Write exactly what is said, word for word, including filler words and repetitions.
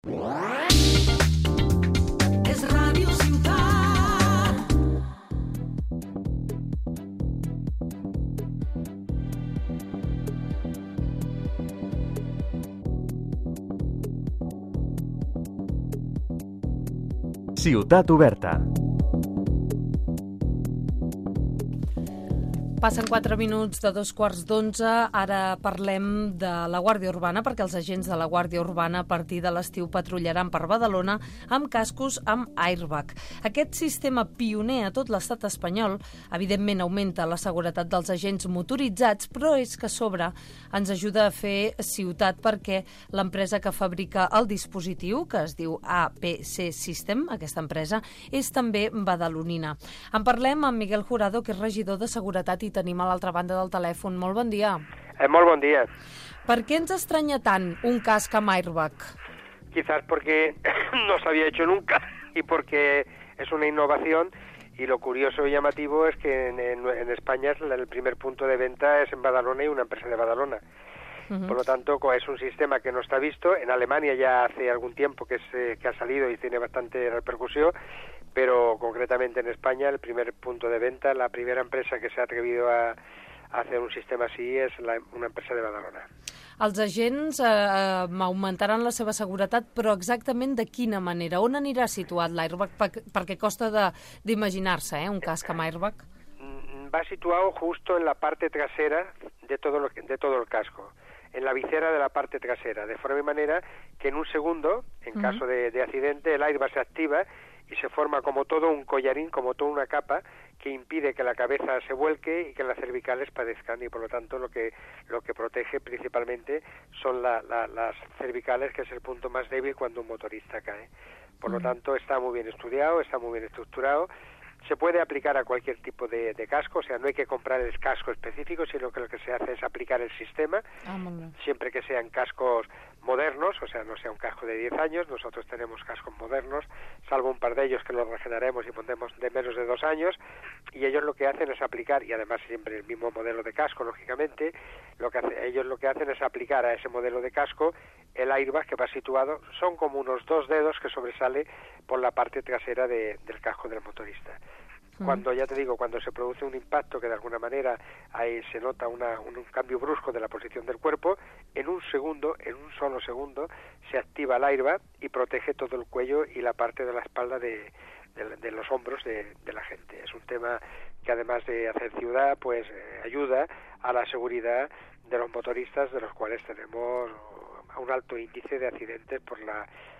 Es Radio Ciutat. Ciutat Oberta. Passen quatre minuts de dos quarts d'onze. Ara parlem de la Guàrdia Urbana, perquè els agents de la Guàrdia Urbana a partir de l'estiu patrullaran per Badalona amb cascos amb airbag. Aquest sistema pioner a tot l'estat espanyol evidentment augmenta la seguretat dels agents motoritzats, però és que a sobre ens ajuda a fer ciutat, perquè l'empresa que fabrica el dispositiu, que es diu A P C System, aquesta empresa, és també badalonina. En parlem amb Miguel Jurado, que és regidor de Seguretat, i tenim a l'altra banda del telèfon. Molt bon dia. Eh, molt bon dia. Per què ens estranya tant un casc amb airbag? Quizás porque no se había hecho nunca y porque es una innovación, y lo curioso y llamativo es que en, en, en España el primer punto de venta es en Badalona y una empresa de Badalona. Uh-huh. Por lo tanto, es un sistema que no está visto. En Alemania ya hace algún tiempo que, es, eh, que ha salido y tiene bastante repercusión, pero concretamente en España el primer punto de venta, la primera empresa que se ha atrevido a, a hacer un sistema así és la, una empresa de Badalona. Els agents eh, augmentaran la seva seguretat, però exactament de quina manera? On anirà situat l'airbag? Perquè costa d'imaginar-se, eh, un casc amb airbag. Va situado justo en la parte trasera de todo, lo, de todo el casco, en la visera de la parte trasera, de forma y manera que en un segundo, en uh-huh. caso de, de accidente, el airbag se activa y se forma como todo un collarín, como toda una capa que impide que la cabeza se vuelque y que las cervicales padezcan, y por lo tanto lo que lo que protege principalmente son la, la, las cervicales, que es el punto más débil cuando un motorista cae. Por uh-huh. lo tanto está muy bien estudiado, está muy bien estructurado. Se puede aplicar a cualquier tipo de, de casco, o sea, no hay que comprar el casco específico, sino que lo que se hace es aplicar el sistema, ah, siempre que sean cascos modernos, o sea, no sea un casco de diez años. Nosotros tenemos cascos modernos, salvo un par de ellos que los regeneraremos y pondremos de menos de dos años, y ellos lo que hacen es aplicar, y además siempre el mismo modelo de casco, lógicamente, lo que hace, ellos lo que hacen es aplicar a ese modelo de casco el airbag que va situado, son como unos dos dedos que sobresale por la parte trasera de, del casco del motorista. Cuando, ya te digo, cuando se produce un impacto que de alguna manera ahí se nota una, un, un cambio brusco de la posición del cuerpo, en un segundo, en un solo segundo, se activa el airbag y protege todo el cuello y la parte de la espalda de, de, de los hombros de, de la gente. Es un tema que, además de hacer ciudad, pues eh, ayuda a la seguridad de los motoristas, de los cuales tenemos un alto índice de accidentes por la